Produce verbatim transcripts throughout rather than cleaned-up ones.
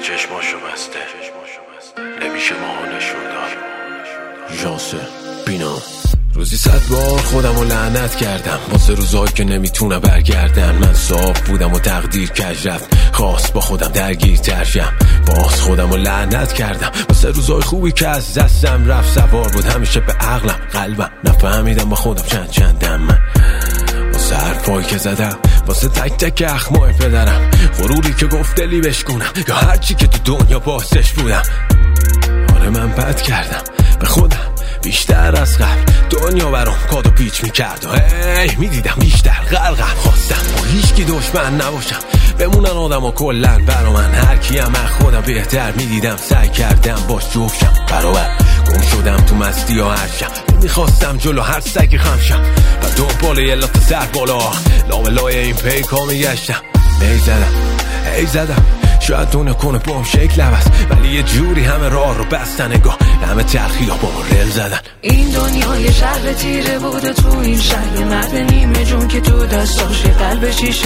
چشماشو بسته نمیشه ماها نشون داد. ژانس بینا روزی صد بار خودم رو لعنت کردم واسه روزایی که نمیتونه برگردن. من صاف بودم و تقدیر کج رفت خواست با خودم درگیر ترشم. باز خودم رو لعنت کردم واسه روزای خوبی که از دستم رفت. سوار بود همیشه به عقلم قلبم نفهمیدم با خودم چند چندم. من واسه حرفایی که زدم واسه تک تک اخمای پدرم غروری که گفت دلی بشکنم یا هرچی که تو دنیا باسش بودم. آره من بد کردم به خودم بیشتر از قبل. دنیا برام کادو پیچ میکرد و هی میدیدم بیشتر غرقم. خواستم با هیچکی دشمن نباشم بمونن آدم و کلن برا من. هر کیم من خودم بهتر میدیدم سعی کردم باش جفتشم برابر. گم شدم تو مستی و هرشم میخواستم جلو هر سگی خمشم و دنبال یه لطه سر بالا لاملای این پیکا میگشتم. می زدم ای زدم شاید دونه کنه بام شکل عوض ولی یه جوری همه راه رو بستن نگاه همه ترخی ها با ما رل زدن. این دنیا یه شهر تیره بوده تو این شهر یه مرد نیمه جون که تو دستاش یه قلب شیشه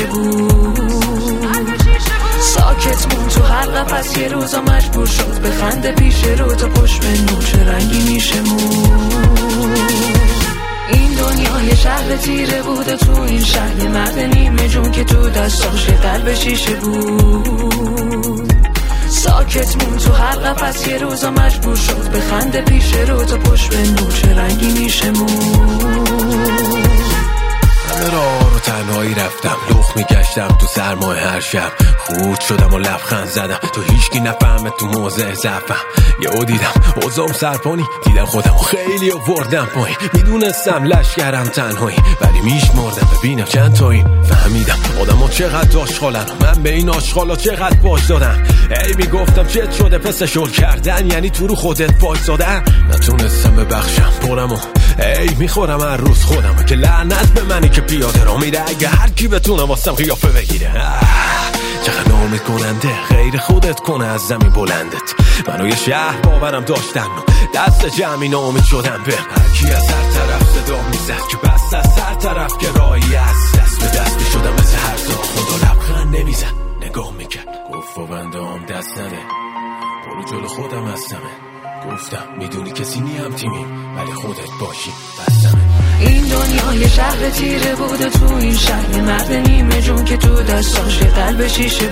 بود. ساکت مون تو هر قفس یه روزا مجبور شد به خنده پیش رو تا پشت به نور چه رنگی میشه مون. این دنیا یه شهر تیره بوده تو این شهر یه مرد نیمه جون که تو دستاش یه قلب شیشه بود. ساکت مون تو هر قفس یه روزا مجبور شد به خنده پیش رو تا پشت به نور چه رنگی میشه مون. همه راه رو تنهایی رفتم لخ میگشتم تو سرمای هر شب. خود شدم و لبخند زدم تو هیچکی نفهمه تو موضع ضعفم. یهو دیدم اوضاعم سرپانی دیدم خودم خیلی آوردم پایین. میدونستم لشکرم تنهایی ولی میشمردم ببینم چند تایی. فهمیدم آدم ها چقدر آشغالن من به این آشغالا چقدر باج دادم. ای میگفتم چت شده پس شل کردن یعنی تو رو خودت وایسادن. نتونستم ببخشم پرم و ای میخورم هر روز خودم که لعنت به منی که پیاده را میره اگه هر کی بتونه واسم قیافه بگیره. چقدر نامید کننده غیر خودت کنه از زمین بلندت. منو یه شهر باورم داشتن و دست جمعی نامید شدم به هر کی از هر طرف صدا میزد که بست از هر طرف که راهی از دست به دست میشدم مثل هر زا. خدا لبخند نمیزد نگاه میکرد گفت و بندام دست نده برو جلو خودم هستمه. گفتم میدونی کسی نیم تیمیم ولی خودت باشی بستمه. این دنیا یه شهر تیره بوده تو این شهر یه مرد نیمه جون که تو دستاش یه قلب شیشه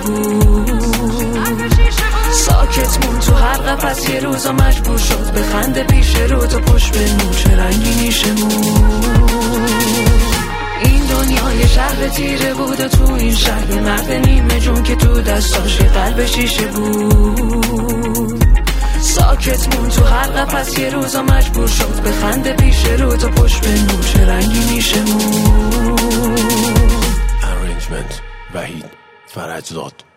بود. ساکت مون تو هر قفس یه روزا مجبور شد به خنده پیش رو تا پشت به نور چه رنگی میشه مون. این دنیا یه شهر تیره بوده تو این شهر یه مرد نیمه جون که تو دستاش یه قلب شیشه بود. ساکت مون تو هر قفس یه روزا مجبور شد به خنده پیش رو تا پشت به نور چه رنگی میشه مون. Arrangement وحید فرجزاد.